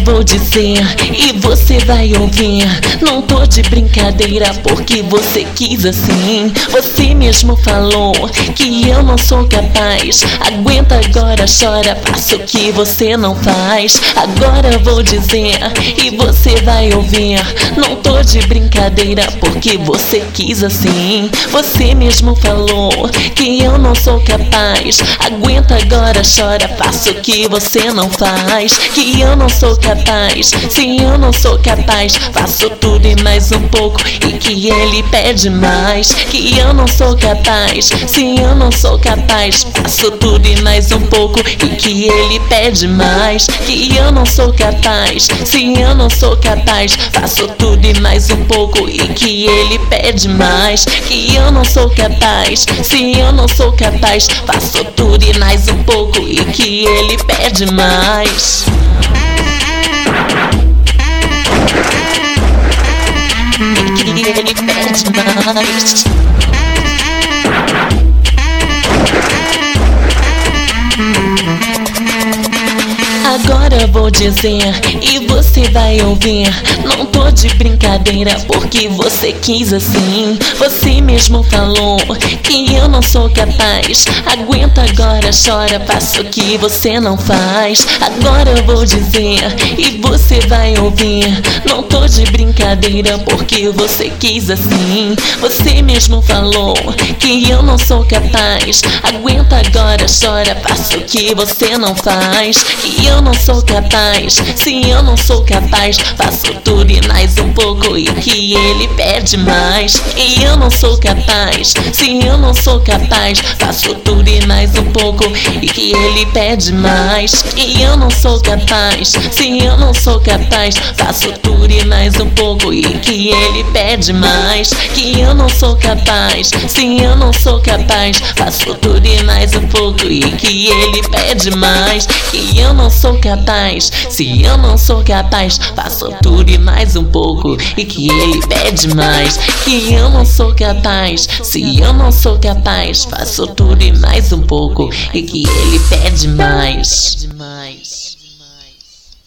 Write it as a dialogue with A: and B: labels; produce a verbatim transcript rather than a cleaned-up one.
A: vou dizer e você vai ouvir. Não tô de brincadeira porque você quis assim. Você mesmo falou que eu não sou capaz. Aguenta agora, chora, faça o que você não faz. Agora vou dizer e você vai ouvir. Não tô de brincadeira porque você quis assim. Você mesmo falou que eu não sou capaz. Aguenta agora, chora, faça o que você não faz. Que eu não sou capaz, se eu não sou capaz, faço tudo e mais um pouco e que ele pede mais. Que eu não sou capaz, se eu não sou capaz, faço tudo e mais um pouco e que ele pede mais. Que eu não sou capaz, se eu não sou capaz, faço tudo e mais um pouco e que ele pede mais. Que eu não sou capaz, se eu não sou capaz, faço tudo e mais um pouco e que ele pede mais. E que ele pede mais. Agora vou dizer e você vai ouvir. Não tô de brincadeira porque você quis assim. Você mesmo falou que eu não sou capaz. Aguenta agora, chora, faça o que você não faz. Agora eu vou dizer e você vai ouvir. Não tô de brincadeira porque você quis assim. Você mesmo falou que eu não sou capaz. Aguenta agora, chora, faça o que você não faz. Que eu não sou capaz, se eu não sou capaz, faço tudo e mais um pouco e que ele pede mais. Que eu não sou capaz, se eu não sou capaz, faço tudo e mais um pouco e que ele pede mais. Que eu não sou capaz, se eu não sou capaz, faço tudo e mais um pouco e que ele pede mais. Que eu não sou capaz, se eu não sou capaz, faço tudo e mais um pouco e que ele pede mais. Que eu não sou capaz, se eu não sou capaz, faço tudo e mais um pouco e que ele pede mais. Que eu não sou capaz, se eu não sou capaz, faço tudo e mais um pouco e que ele pede mais.